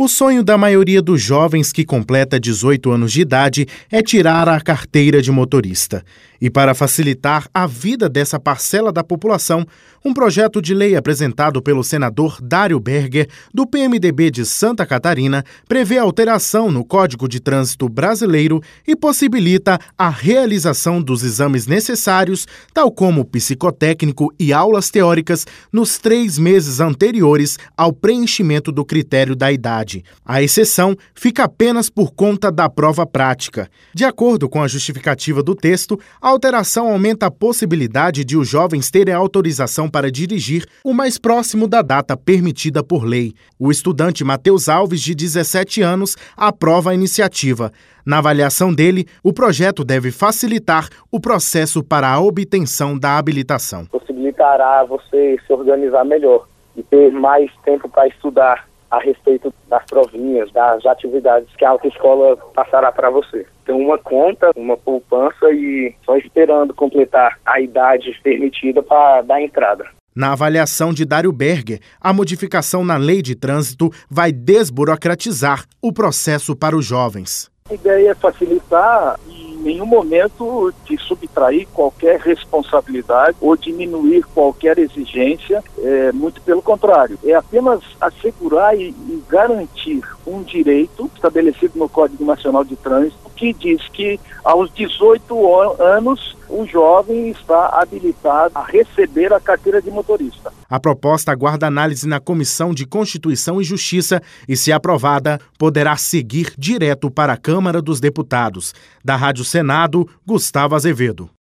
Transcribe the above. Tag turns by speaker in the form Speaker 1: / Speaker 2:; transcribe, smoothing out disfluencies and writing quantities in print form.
Speaker 1: O sonho da maioria dos jovens que completa 18 anos de idade é tirar a carteira de motorista. E para facilitar a vida dessa parcela da população, um projeto de lei apresentado pelo senador Dário Berger, do PMDB de Santa Catarina, prevê alteração no Código de Trânsito Brasileiro e possibilita a realização dos exames necessários, tal como psicotécnico e aulas teóricas, nos 3 meses anteriores ao preenchimento do critério da idade. A exceção fica apenas por conta da prova prática. De acordo com a justificativa do texto, a alteração aumenta a possibilidade de os jovens terem autorização para dirigir o mais próximo da data permitida por lei. O estudante Matheus Alves, de 17 anos, aprova a iniciativa. Na avaliação dele, o projeto deve facilitar o processo para a obtenção da habilitação.
Speaker 2: Possibilitará você se organizar melhor e ter mais tempo para estudar a respeito das provinhas, das atividades que a autoescola passará para você. Tem uma conta, uma poupança e só esperando completar a idade permitida para dar entrada.
Speaker 1: Na avaliação de Dário Berger, a modificação na lei de trânsito vai desburocratizar o processo para os jovens.
Speaker 3: A ideia é facilitar e em nenhum momento de subtrair qualquer responsabilidade ou diminuir qualquer exigência, muito pelo contrário. É apenas assegurar e garantir um direito estabelecido no Código Nacional de Trânsito, que diz que aos 18 anos o jovem está habilitado a receber a carteira de motorista.
Speaker 1: A proposta aguarda análise na Comissão de Constituição e Justiça e, se aprovada, poderá seguir direto para a Câmara dos Deputados. Da Rádio Senado, Gustavo Azevedo.